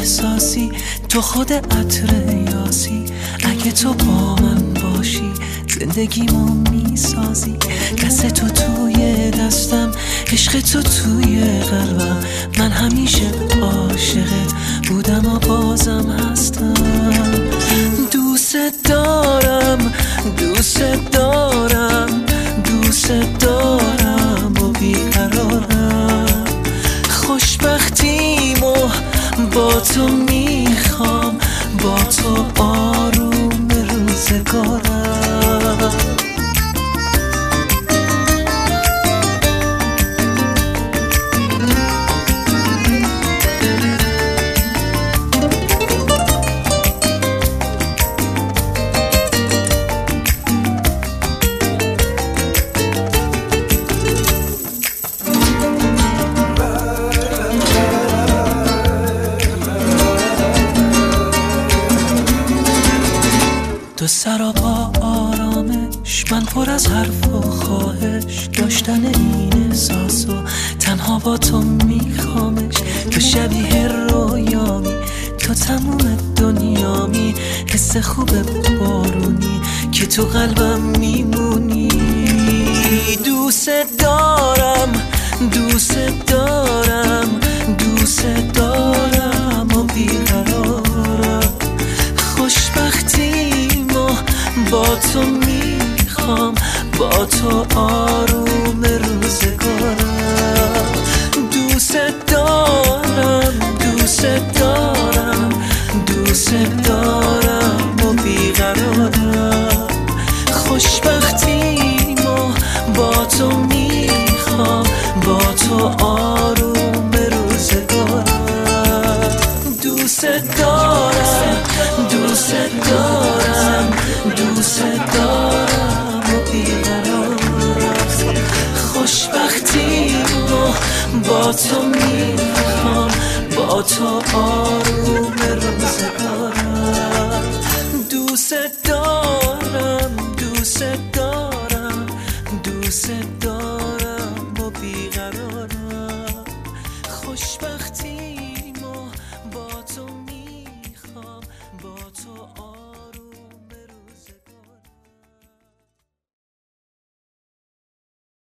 احساسی، تو خود عطر یاسی. اگه تو با من باشی زندگیمو میسازی. دست تو توی دستم، عشق تو توی قلبم. من همیشه عاشقت بودم و بازم هستم. دوست دارم، دوست دارم، دوست دارم و بیقرارم. خوشبختیمو با تو میخوام، با تو آروم روزگارم. تو سراپا آرامش، من پر از حرف و خواهش. داشتن این احساس و تنها با تو میخوامش. تو شبیه رویامی، تو تموم دنیامی. حس خوب بارونی که تو قلبم میمونی. دوست دارم، دوست دارم، دوست دارم و بیقرارم. خوشبختیمو با تو میخوام، با تو آروم روزگارم. دوست دارم، دوست دارم، دوست دارم و بیقرارم. خوشبختیمو با تو میخوام، با تو آروم روزگارم. دوست دارم، دوست دارم، دوست دارم و بیقرارم. خوشبختیمو با تو میخوام، با تو آروم روزگارم. دوست دارم، دوست دارم، دوست دارم و بیقرارم. خوشبختی